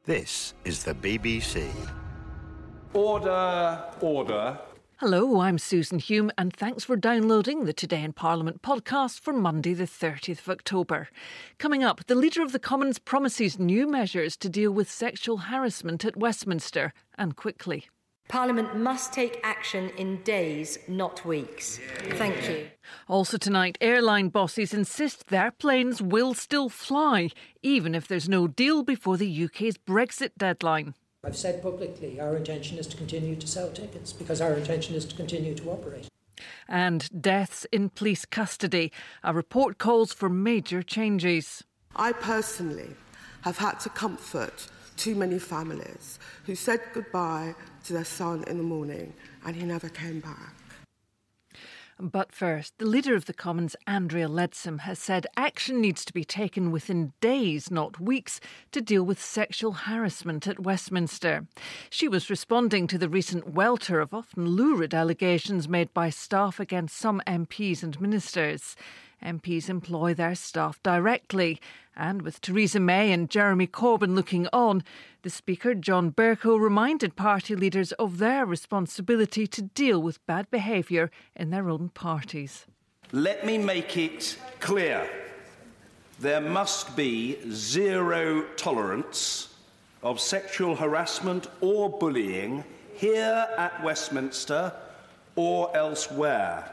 This is the BBC. Order, order. Hello, I'm Susan Hume and thanks for downloading the Today in Parliament podcast for Monday the 30th of October. Coming up, the Leader of the Commons promises new measures to deal with sexual harassment at Westminster, and quickly. Parliament must take action in days, not weeks. Thank you. Also tonight, airline bosses insist their planes will still fly, even if there's no deal before the UK's Brexit deadline. I've said publicly our intention is to continue to sell tickets because our intention is to continue to operate. And deaths in police custody. A report calls for major changes. I personally have had to comfort too many families who said goodbye to their son in the morning and he never came back. But first, the Leader of the Commons, Andrea Leadsom, has said action needs to be taken within days, not weeks, to deal with sexual harassment at Westminster. She was responding to the recent welter of often lurid allegations made by staff against some MPs and ministers. MPs employ their staff directly. And with Theresa May and Jeremy Corbyn looking on, the Speaker, John Bercow, reminded party leaders of their responsibility to deal with bad behaviour in their own parties. Let me make it clear. There must be zero tolerance of sexual harassment or bullying here at Westminster or elsewhere.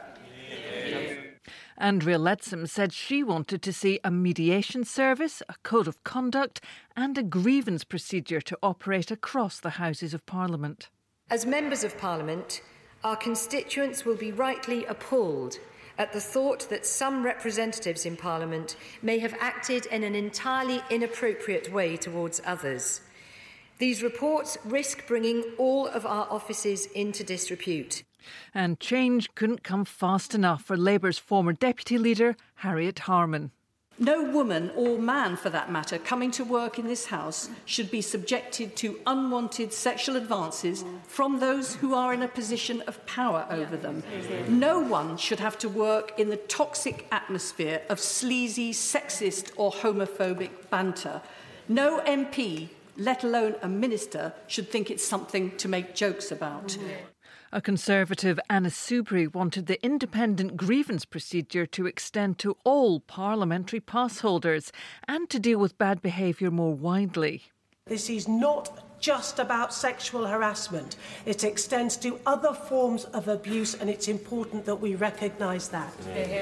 Andrea Leadsom said she wanted to see a mediation service, a code of conduct and a grievance procedure to operate across the Houses of Parliament. As members of Parliament, our constituents will be rightly appalled at the thought that some representatives in Parliament may have acted in an entirely inappropriate way towards others. These reports risk bringing all of our offices into disrepute. And change couldn't come fast enough for Labour's former Deputy Leader, Harriet Harman. No woman or man, for that matter, coming to work in this House should be subjected to unwanted sexual advances from those who are in a position of power over them. No one should have to work in the toxic atmosphere of sleazy, sexist or homophobic banter. No MP, let alone a minister, should think it's something to make jokes about. A Conservative, Anna Soubry, wanted the independent grievance procedure to extend to all parliamentary pass holders and to deal with bad behaviour more widely. This is not just about sexual harassment. It extends to other forms of abuse, and it's important that we recognise that.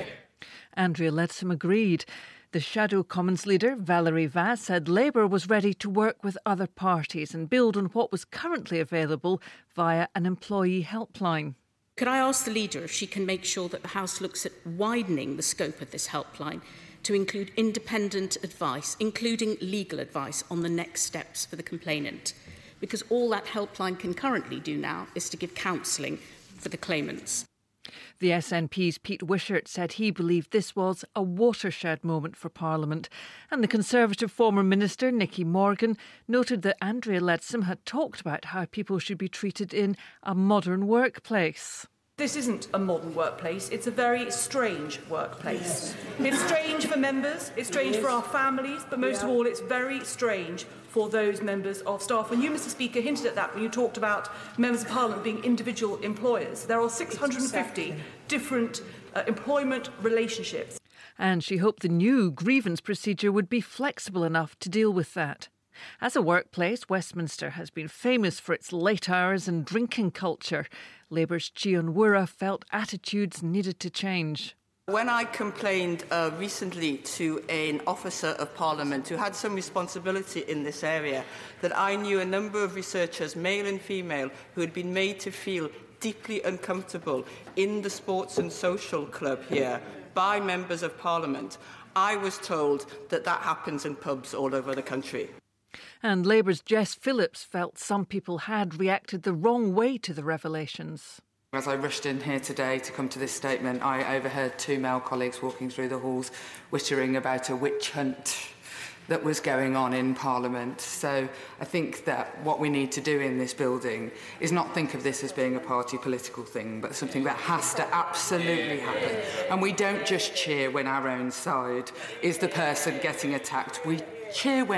Andrea Leadsom agreed. The Shadow Commons leader, Valerie Vaz, said Labour was ready to work with other parties and build on what was currently available via an employee helpline. Could I ask the leader if she can make sure that the House looks at widening the scope of this helpline to include independent advice, including legal advice on the next steps for the complainant? Because all that helpline can currently do now is to give counselling for the claimants. The SNP's Pete Wishart said he believed this was a watershed moment for Parliament. And the Conservative former Minister, Nicky Morgan, noted that Andrea Leadsom had talked about how people should be treated in a modern workplace. This isn't a modern workplace, it's a very strange workplace. It's strange for members, it's strange for our families, but most of all it's very strange for those members of staff. And you, Mr Speaker, hinted at that when you talked about members of Parliament being individual employers. There are 650 different employment relationships. And she hoped the new grievance procedure would be flexible enough to deal with that. As a workplace, Westminster has been famous for its late hours and drinking culture. Labour's Chion Wura felt attitudes needed to change. When I complained recently to an officer of Parliament who had some responsibility in this area, that I knew a number of researchers, male and female, who had been made to feel deeply uncomfortable in the Sports and Social Club here by members of Parliament, I was told that that happens in pubs all over the country. And Labour's Jess Phillips felt some people had reacted the wrong way to the revelations. As I rushed in here today to come to this statement, I overheard two male colleagues walking through the halls whittering about a witch hunt that was going on in Parliament. So I think that what we need to do in this building is not think of this as being a party political thing, but something that has to absolutely happen. And we don't just cheer when our own side is the person getting attacked. We cheer when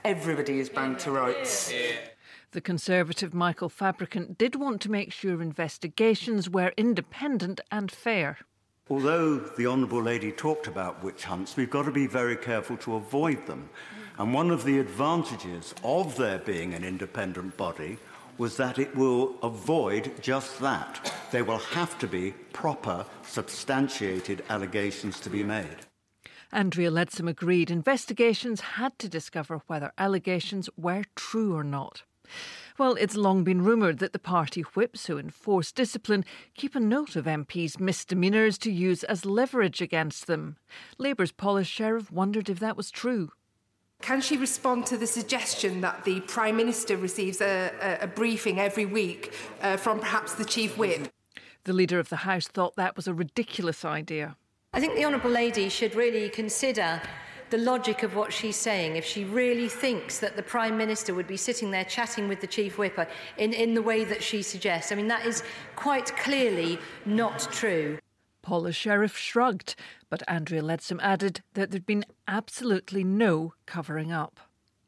Everybody is bound to rights. The Conservative Michael Fabricant did want to make sure investigations were independent and fair. Although the Honourable Lady talked about witch hunts, we've got to be very careful to avoid them. And one of the advantages of there being an independent body was that it will avoid just that. There will have to be proper, substantiated allegations to be made. Andrea Leadsom agreed investigations had to discover whether allegations were true or not. Well, it's long been rumoured that the party whips who enforce discipline keep a note of MPs' misdemeanours to use as leverage against them. Labour's Paula Sheriff wondered if that was true. Can she respond to the suggestion that the Prime Minister receives a briefing every week from perhaps the Chief Whip? The Leader of the House thought that was a ridiculous idea. I think the Honourable Lady should really consider the logic of what she's saying. If she really thinks that the Prime Minister would be sitting there chatting with the Chief Whipper in the way that she suggests, I mean, that is quite clearly not true. Paula Sheriff shrugged, but Andrea Leadsom added that there'd been absolutely no covering up.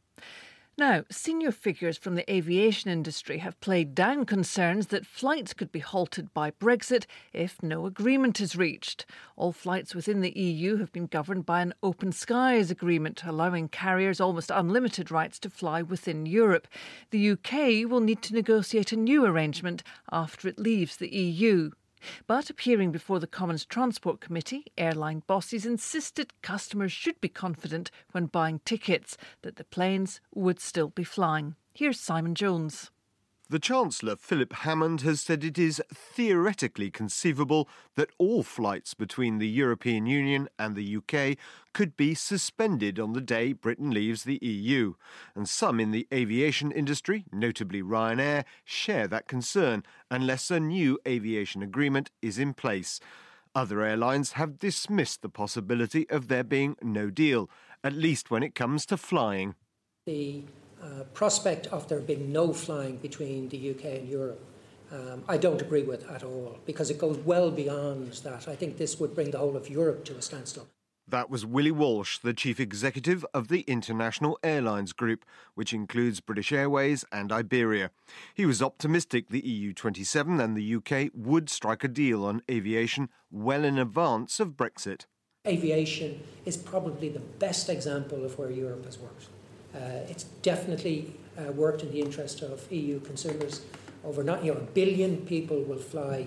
Now, senior figures from the aviation industry have played down concerns that flights could be halted by Brexit if no agreement is reached. All flights within the EU have been governed by an open skies agreement, allowing carriers almost unlimited rights to fly within Europe. The UK will need to negotiate a new arrangement after it leaves the EU. But appearing before the Commons Transport Committee, airline bosses insisted customers should be confident when buying tickets that the planes would still be flying. Here's Simon Jones. The Chancellor, Philip Hammond, has said it is theoretically conceivable that all flights between the European Union and the UK could be suspended on the day Britain leaves the EU. And some in the aviation industry, notably Ryanair, share that concern unless a new aviation agreement is in place. Other airlines have dismissed the possibility of there being no deal, at least when it comes to flying. The prospect of there being no flying between the UK and Europe, I don't agree with at all, because it goes well beyond that. I think this would bring the whole of Europe to a standstill. That was Willie Walsh, the chief executive of the International Airlines Group, which includes British Airways and Iberia. He was optimistic the EU27 and the UK would strike a deal on aviation well in advance of Brexit. Aviation is probably the best example of where Europe has worked. It's definitely worked in the interest of EU consumers. Over 1 billion people will fly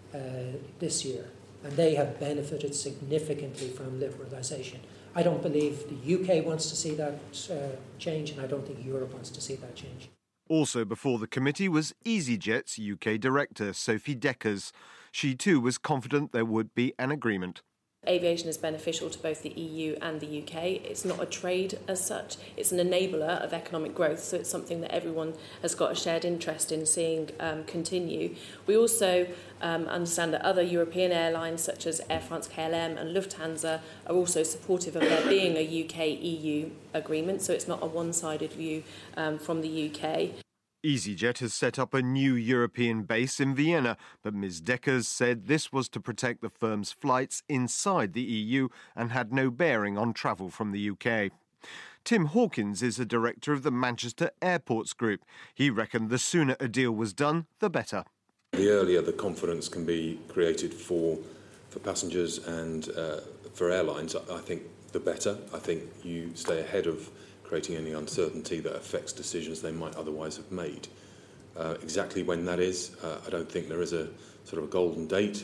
this year, and they have benefited significantly from liberalisation. I don't believe the UK wants to see that change, and I don't think Europe wants to see that change. Also before the committee was EasyJet's UK director, Sophie Dekkers. She too was confident there would be an agreement. Aviation is beneficial to both the EU and the UK. It's not a trade as such. It's an enabler of economic growth, so it's something that everyone has got a shared interest in seeing continue. We also understand that other European airlines such as Air France, KLM and Lufthansa are also supportive of there being a UK-EU agreement, so it's not a one-sided view from the UK. EasyJet has set up a new European base in Vienna, but Ms Dekkers said this was to protect the firm's flights inside the EU and had no bearing on travel from the UK. Tim Hawkins is a director of the Manchester Airports Group. He reckoned the sooner a deal was done, the better. The earlier the confidence can be created for passengers and for airlines, I think the better. I think you stay ahead of creating any uncertainty that affects decisions they might otherwise have made. Exactly when that is, I don't think there is a sort of a golden date,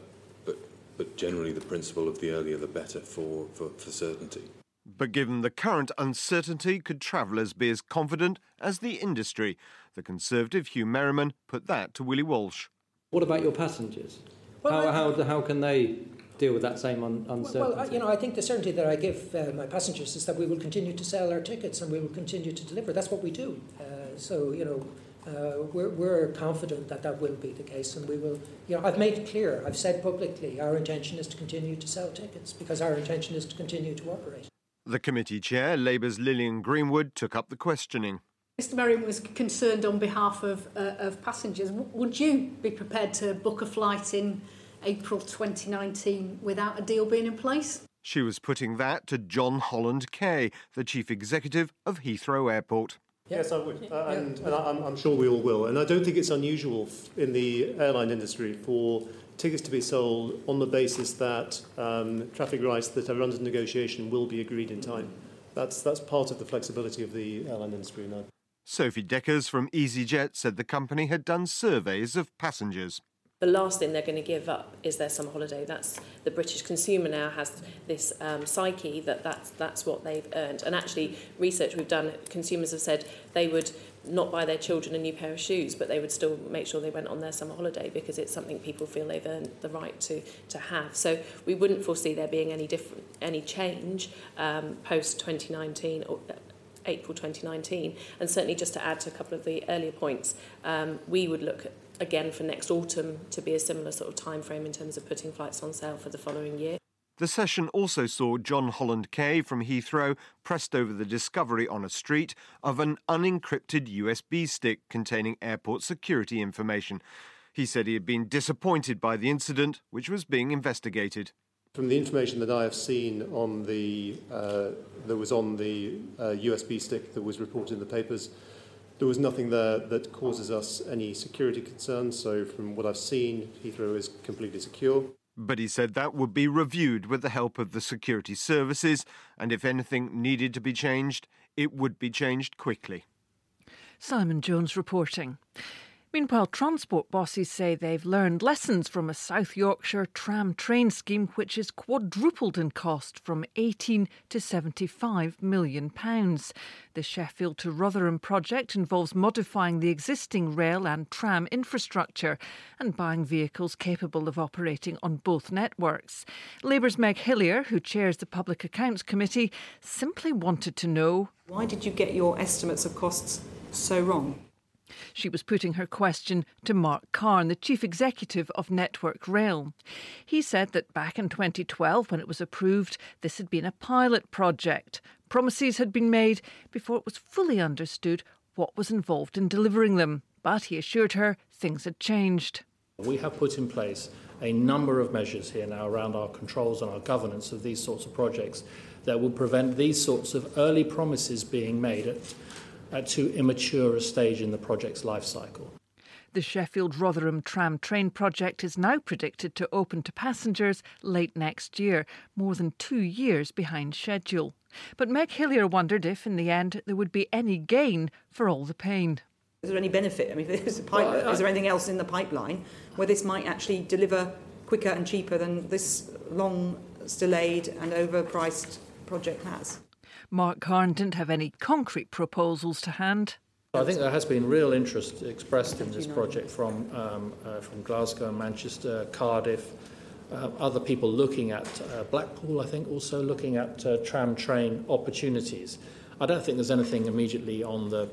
but generally the principle of the earlier the better for certainty. But given the current uncertainty, could travellers be as confident as the industry? The Conservative Hugh Merriman put that to Willie Walsh. What about your passengers? How can they deal with that same uncertainty? Well, I think the certainty that I give my passengers is that we will continue to sell our tickets and we will continue to deliver. That's what we do. We're confident that that will be the case, and we will. I've made it clear. I've said publicly our intention is to continue to sell tickets because our intention is to continue to operate. The committee chair, Labour's Lillian Greenwood, took up the questioning. Mr Merriman was concerned on behalf of passengers. Would you be prepared to book a flight in April 2019 without a deal being in place? She was putting that to John Holland Kay, the chief executive of Heathrow Airport. Yes, I would, and I'm sure we all will. And I don't think it's unusual in the airline industry for tickets to be sold on the basis that traffic rights that are under negotiation will be agreed in time. That's part of the flexibility of the airline industry now. Sophie Deckers from EasyJet said the company had done surveys of passengers. The last thing they're going to give up is their summer holiday. That's the British consumer now has this psyche that's what they've earned. And actually, research we've done, consumers have said they would not buy their children a new pair of shoes, but they would still make sure they went on their summer holiday because it's something people feel they've earned the right to have. So we wouldn't foresee there being any change post 2019 or April 2019. And certainly, just to add to a couple of the earlier points, we would look again for next autumn to be a similar sort of time frame in terms of putting flights on sale for the following year. The session also saw John Holland Kay from Heathrow pressed over the discovery on a street of an unencrypted USB stick containing airport security information. He said he had been disappointed by the incident, which was being investigated. From the information that I have seen on that was on the USB stick that was reported in the papers, there was nothing there that causes us any security concerns. So from what I've seen, Heathrow is completely secure. But he said that would be reviewed with the help of the security services, and if anything needed to be changed, it would be changed quickly. Simon Jones reporting. Meanwhile, transport bosses say they've learned lessons from a South Yorkshire tram train scheme which is quadrupled in cost from £18 to £75 million. The Sheffield to Rotherham project involves modifying the existing rail and tram infrastructure and buying vehicles capable of operating on both networks. Labour's Meg Hillier, who chairs the Public Accounts Committee, simply wanted to know, why did you get your estimates of costs so wrong? She was putting her question to Mark Carn, the chief executive of Network Rail. He said that back in 2012, when it was approved, this had been a pilot project. Promises had been made before it was fully understood what was involved in delivering them. But he assured her things had changed. We have put in place a number of measures here now around our controls and our governance of these sorts of projects that will prevent these sorts of early promises being made at too immature a stage in the project's life cycle. The Sheffield-Rotherham tram train project is now predicted to open to passengers late next year, more than 2 years behind schedule. But Meg Hillier wondered if, in the end, there would be any gain for all the pain. Is there any benefit? I mean, if there's a pilot, is there anything else in the pipeline where this might actually deliver quicker and cheaper than this long, delayed and overpriced project has? Mark Carn didn't have any concrete proposals to hand. I think there has been real interest expressed in this project from Glasgow, Manchester, Cardiff, other people looking at Blackpool, I think, also looking at tram train opportunities. I don't think there's anything immediately on the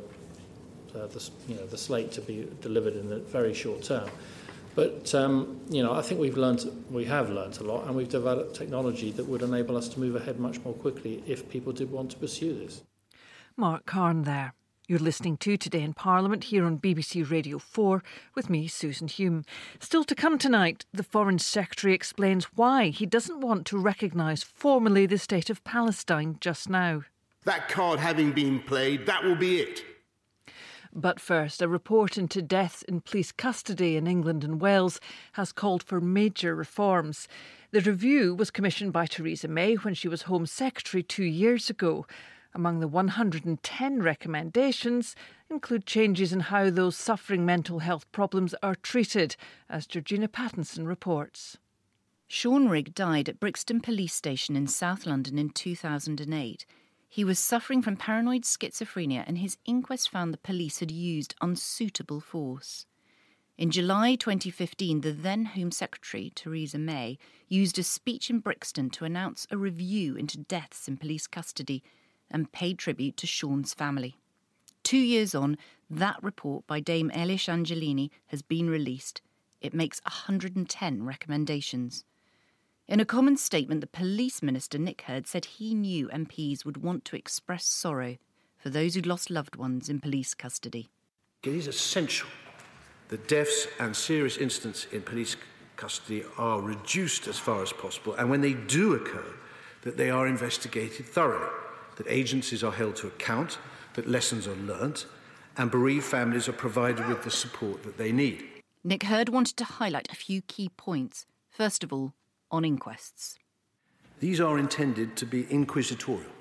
slate to be delivered in the very short term. But, I think we have learnt a lot, and we've developed technology that would enable us to move ahead much more quickly if people did want to pursue this. Mark Carn there. You're listening to Today in Parliament here on BBC Radio 4 with me, Susan Hume. Still to come tonight, the Foreign Secretary explains why he doesn't want to recognise formally the state of Palestine just now. That card having been played, that will be it. But first, a report into deaths in police custody in England and Wales has called for major reforms. The review was commissioned by Theresa May when she was Home Secretary 2 years ago. Among the 110 recommendations include changes in how those suffering mental health problems are treated, as Georgina Pattinson reports. Sean Rigg died at Brixton Police Station in South London in 2008. He was suffering from paranoid schizophrenia, and his inquest found the police had used unsuitable force. In July 2015, the then Home Secretary, Theresa May, used a speech in Brixton to announce a review into deaths in police custody and paid tribute to Sean's family. 2 years on, that report by Dame Elish Angelini has been released. It makes 110 recommendations. In a common statement, the Police Minister, Nick Hurd, said he knew MPs would want to express sorrow for those who'd lost loved ones in police custody. It is essential that deaths and serious incidents in police custody are reduced as far as possible, and when they do occur, that they are investigated thoroughly, that agencies are held to account, that lessons are learnt, and bereaved families are provided with the support that they need. Nick Hurd wanted to highlight a few key points. First of all, on inquests. These are intended to be inquisitorial,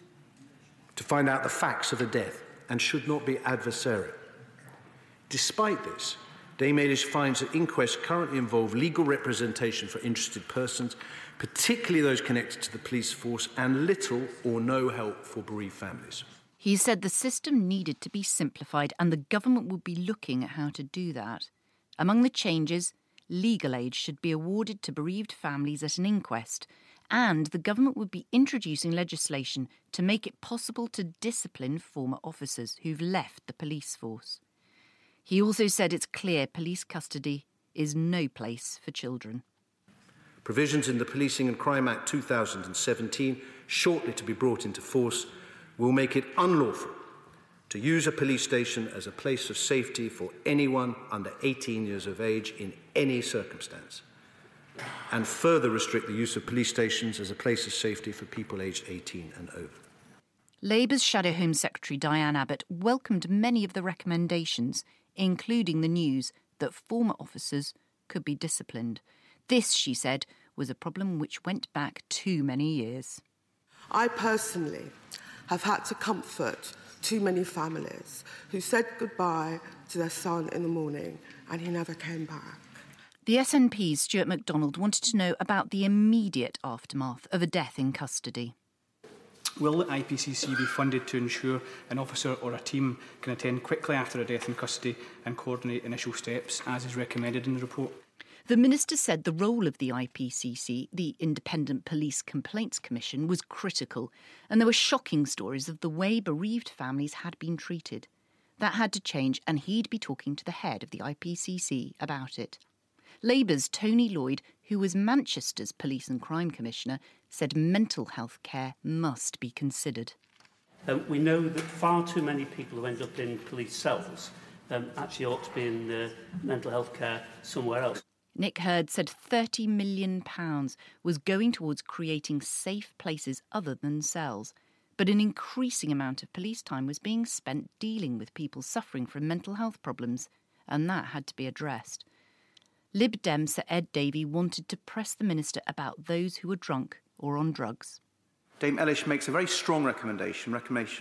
to find out the facts of a death, and should not be adversarial. Despite this, Dame Eilish finds that inquests currently involve legal representation for interested persons, particularly those connected to the police force, and little or no help for bereaved families. He said the system needed to be simplified and the government would be looking at how to do that. Among the changes, legal aid should be awarded to bereaved families at an inquest, and the government would be introducing legislation to make it possible to discipline former officers who've left the police force. He also said it's clear police custody is no place for children. Provisions in the Policing and Crime Act 2017, shortly to be brought into force, will make it unlawful to use a police station as a place of safety for anyone under 18 years of age in any circumstance, and further restrict the use of police stations as a place of safety for people aged 18 and over. Labour's Shadow Home Secretary Diane Abbott welcomed many of the recommendations, including the news that former officers could be disciplined. This, she said, was a problem which went back too many years. I personally have had to comfort too many families who said goodbye to their son in the morning and he never came back. The SNP's Stuart MacDonald wanted to know about the immediate aftermath of a death in custody. Will the IPCC be funded to ensure an officer or a team can attend quickly after a death in custody and coordinate initial steps, as is recommended in the report? The Minister said the role of the IPCC, the Independent Police Complaints Commission, was critical, and there were shocking stories of the way bereaved families had been treated. That had to change, and he'd be talking to the head of the IPCC about it. Labour's Tony Lloyd, who was Manchester's Police and Crime Commissioner, said mental health care must be considered. We know that far too many people who end up in police cells actually ought to be in mental health care somewhere else. Nick Hurd said £30 million was going towards creating safe places other than cells, but an increasing amount of police time was being spent dealing with people suffering from mental health problems, and that had to be addressed. Lib Dem Sir Ed Davey wanted to press the Minister about those who were drunk or on drugs. Dame Eilish makes a very strong recommendation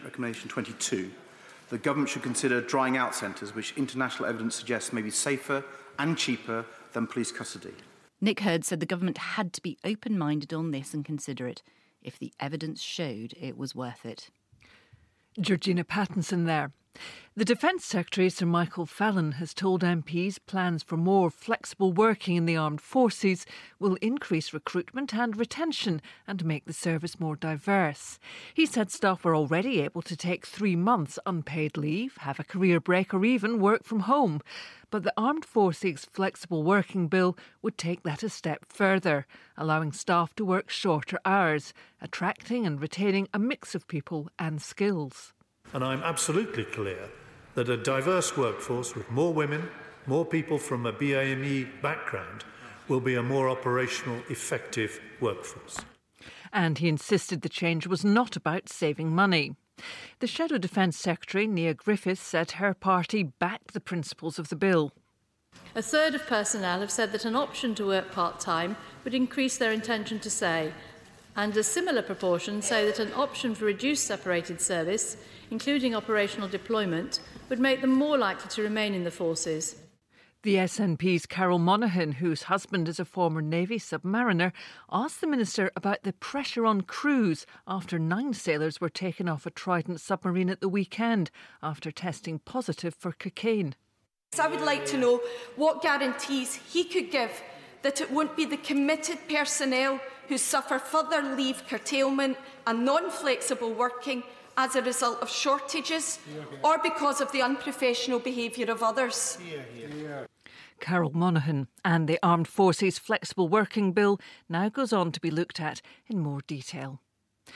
22. The government should consider drying out centres, which international evidence suggests may be safer and cheaper than police custody. Nick Hurd said the government had to be open-minded on this and consider it if the evidence showed it was worth it. Georgina Pattinson there. The Defence Secretary, Sir Michael Fallon, has told MPs plans for more flexible working in the armed forces will increase recruitment and retention and make the service more diverse. He said staff were already able to take 3 months unpaid leave, have a career break or even work from home. But the Armed Forces Flexible Working Bill would take that a step further, allowing staff to work shorter hours, attracting and retaining a mix of people and skills. And I'm absolutely clear that a diverse workforce with more women, more people from a BAME background, will be a more operational, effective workforce. And he insisted the change was not about saving money. The Shadow Defence Secretary, Nia Griffiths, said her party backed the principles of the bill. A third of personnel have said that an option to work part-time would increase their intention to stay, and a similar proportion say that an option for reduced separated service, including operational deployment, would make them more likely to remain in the forces. The SNP's Carol Monaghan, whose husband is a former Navy submariner, asked the Minister about the pressure on crews after 9 sailors were taken off a Trident submarine at the weekend after testing positive for cocaine. I would like to know what guarantees he could give that it won't be the committed personnel who suffer further leave curtailment and non-flexible working as a result of shortages or because of the unprofessional behaviour of others. Carol Monaghan. And the Armed Forces Flexible Working Bill now goes on to be looked at in more detail.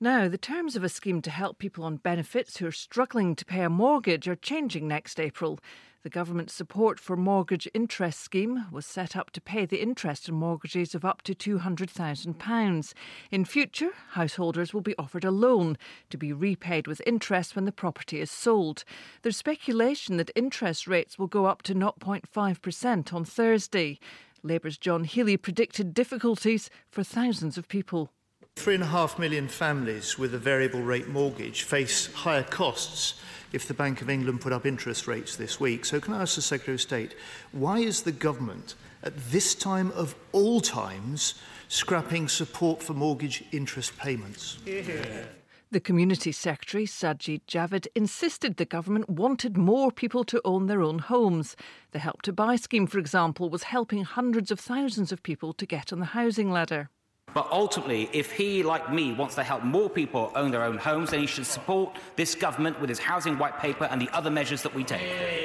Now, the terms of a scheme to help people on benefits who are struggling to pay a mortgage are changing next April. The government's support for mortgage interest scheme was set up to pay the interest on mortgages of up to £200,000. In future, householders will be offered a loan to be repaid with interest when the property is sold. There's speculation that interest rates will go up to 0.5% on Thursday. Labour's John Healey predicted difficulties for thousands of people. 3.5 million families with a variable rate mortgage face higher costs if the Bank of England put up interest rates this week. So can I ask the Secretary of State, why is the government, at this time of all times, scrapping support for mortgage interest payments? The Community Secretary, Sajid Javid, insisted the government wanted more people to own their own homes. The Help to Buy scheme, for example, was helping hundreds of thousands of people to get on the housing ladder. But ultimately, if he, like me, wants to help more people own their own homes, then he should support this government with his housing white paper and the other measures that we take.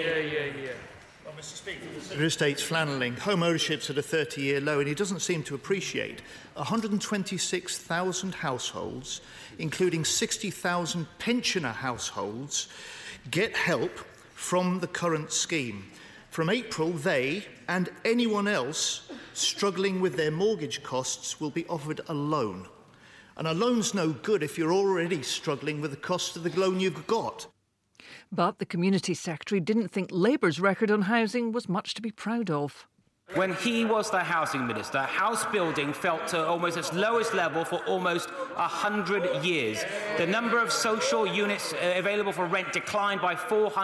Well, Mr. Speaker, the Secretary of State's flanneling home ownership's at a 30-year low, and he doesn't seem to appreciate 126,000 households, including 60,000 pensioner households, get help from the current scheme. From April, they and anyone else struggling with their mortgage costs will be offered a loan. And a loan's no good if you're already struggling with the cost of the loan you've got. But the Community Secretary didn't think Labour's record on housing was much to be proud of. When he was the housing minister, house building fell to almost its lowest level for almost 100 years. The number of social units available for rent declined by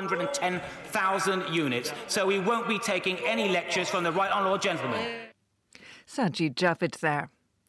410,000 units. So we won't be taking any lectures from the right honourable gentleman. Sajid Javid there.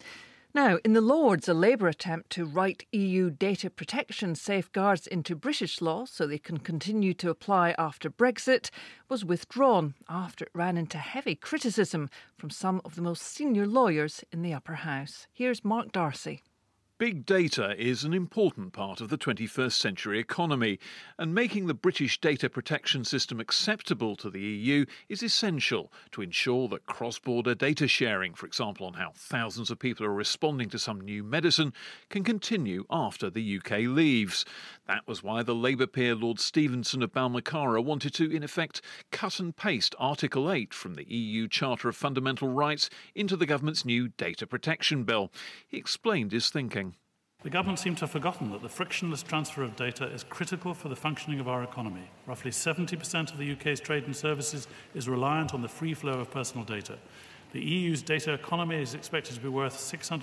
Now, in the Lords, a Labour attempt to write EU data protection safeguards into British law so they can continue to apply after Brexit was withdrawn after it ran into heavy criticism from some of the most senior lawyers in the upper house. Here's Mark Darcy. Big data is an important part of the 21st century economy, and making the British data protection system acceptable to the EU is essential to ensure that cross-border data sharing, for example on how thousands of people are responding to some new medicine, can continue after the UK leaves. That was why the Labour peer Lord Stevenson of Balmacara wanted to, in effect, cut and paste Article 8 from the EU Charter of Fundamental Rights into the government's new data protection bill. He explained his thinking. The government seems to have forgotten that the frictionless transfer of data is critical for the functioning of our economy. Roughly 70% of the UK's trade and services is reliant on the free flow of personal data. The EU's data economy is expected to be worth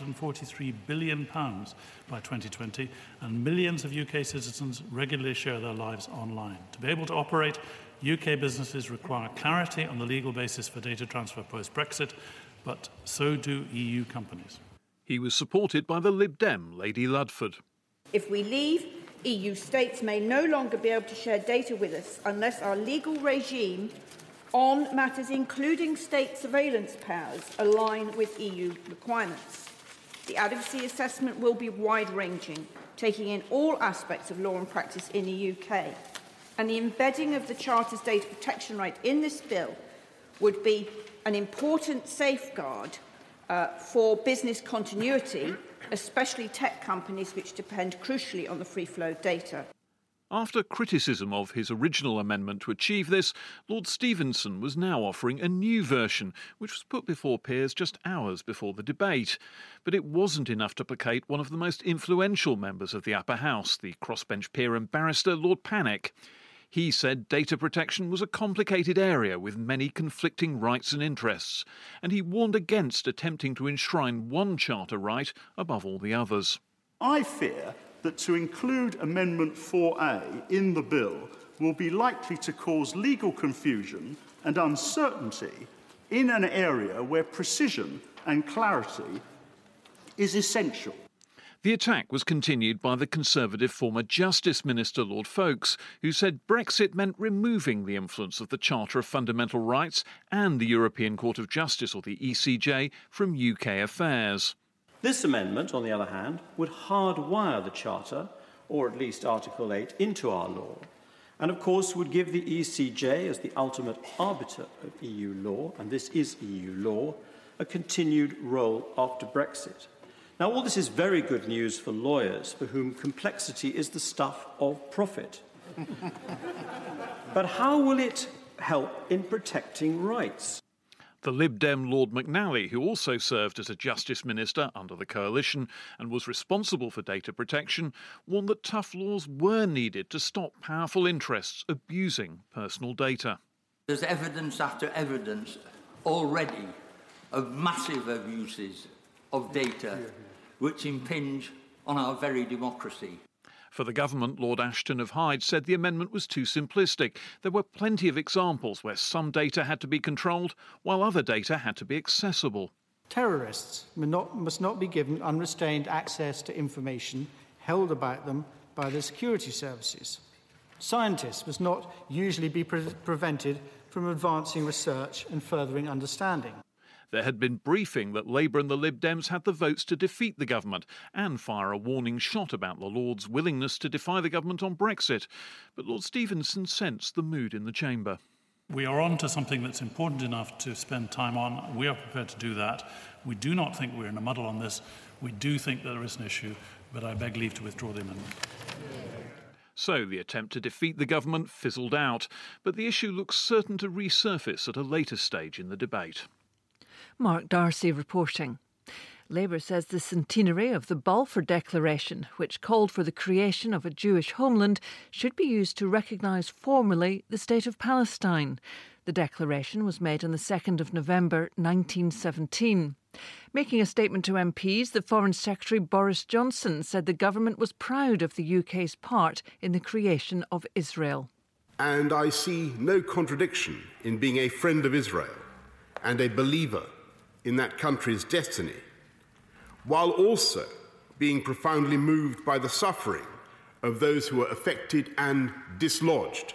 £643 billion by 2020, and millions of UK citizens regularly share their lives online. To be able to operate, UK businesses require clarity on the legal basis for data transfer post-Brexit, but so do EU companies. He was supported by the Lib Dem, Lady Ludford. If we leave, EU states may no longer be able to share data with us unless our legal regime on matters including state surveillance powers align with EU requirements. The adequacy assessment will be wide-ranging, taking in all aspects of law and practice in the UK. And the embedding of the Charter's data protection right in this bill would be an important safeguard for business continuity, especially tech companies which depend crucially on the free flow of data. After criticism of his original amendment to achieve this, Lord Stevenson was now offering a new version, which was put before peers just hours before the debate. But it wasn't enough to placate one of the most influential members of the upper house, the crossbench peer and barrister Lord Pannick. He said data protection was a complicated area with many conflicting rights and interests, and he warned against attempting to enshrine one charter right above all the others. I fear that to include Amendment 4A in the bill will be likely to cause legal confusion and uncertainty in an area where precision and clarity is essential. The attack was continued by the Conservative former Justice Minister Lord Foulkes, who said Brexit meant removing the influence of the Charter of Fundamental Rights and the European Court of Justice, or the ECJ, from UK affairs. This amendment, on the other hand, would hardwire the Charter, or at least Article 8, into our law, and of course would give the ECJ, as the ultimate arbiter of EU law, and this is EU law, a continued role after Brexit. Now, all this is very good news for lawyers, for whom complexity is the stuff of profit. But how will it help in protecting rights? The Lib Dem Lord McNally, who also served as a Justice Minister under the Coalition and was responsible for data protection, warned that tough laws were needed to stop powerful interests abusing personal data. There's evidence after evidence already of massive abuses of data which impinge on our very democracy. For the government, Lord Ashton of Hyde said the amendment was too simplistic. There were plenty of examples where some data had to be controlled while other data had to be accessible. Terrorists must not be given unrestrained access to information held about them by the security services. Scientists must not usually be prevented from advancing research and furthering understanding. There had been briefing that Labour and the Lib Dems had the votes to defeat the government and fire a warning shot about the Lords' willingness to defy the government on Brexit. But Lord Stevenson sensed the mood in the chamber. We are on to something that's important enough to spend time on. We are prepared to do that. We do not think we're in a muddle on this. We do think that there is an issue, but I beg leave to withdraw the amendment. So the attempt to defeat the government fizzled out, but the issue looks certain to resurface at a later stage in the debate. Mark Darcy reporting. Labour says the centenary of the Balfour Declaration, which called for the creation of a Jewish homeland, should be used to recognise formally the State of Palestine. The declaration was made on the 2nd of November 1917. Making a statement to MPs, the Foreign Secretary Boris Johnson said the government was proud of the UK's part in the creation of Israel. And I see no contradiction in being a friend of Israel and a believer in that country's destiny, while also being profoundly moved by the suffering of those who were affected and dislodged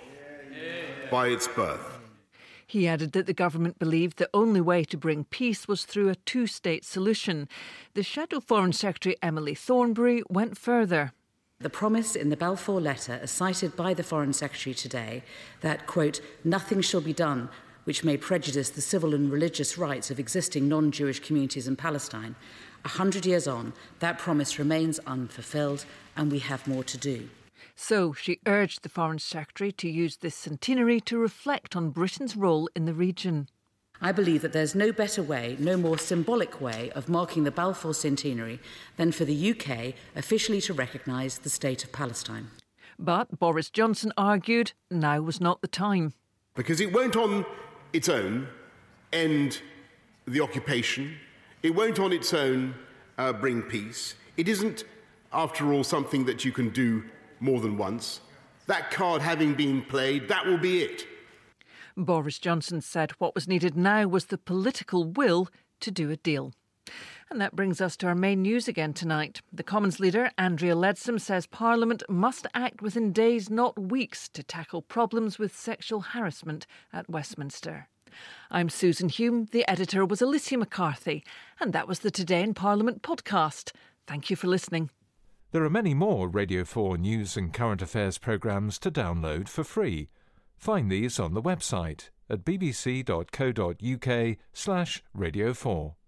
by its birth. He added that the government believed the only way to bring peace was through a two-state solution. The Shadow Foreign Secretary Emily Thornberry went further. The promise in the Balfour letter, as cited by the Foreign Secretary today, that, quote, nothing shall be done which may prejudice the civil and religious rights of existing non-Jewish communities in Palestine. 100 years on, that promise remains unfulfilled, and we have more to do. So she urged the Foreign Secretary to use this centenary to reflect on Britain's role in the region. I believe that there's no better way, no more symbolic way of marking the Balfour centenary than for the UK officially to recognise the State of Palestine. But Boris Johnson argued now was not the time. Because it won't on its own end the occupation. It won't on its own bring peace. It isn't, after all, something that you can do more than once. That card having been played, that will be it. Boris Johnson said what was needed now was the political will to do a deal. And that brings us to our main news again tonight. The Commons leader, Andrea Leadsom, says Parliament must act within days, not weeks, to tackle problems with sexual harassment at Westminster. I'm Susan Hume. The editor was Alicia McCarthy. And that was the Today in Parliament podcast. Thank you for listening. There are many more Radio 4 news and current affairs programmes to download for free. Find these on the website at bbc.co.uk/Radio 4.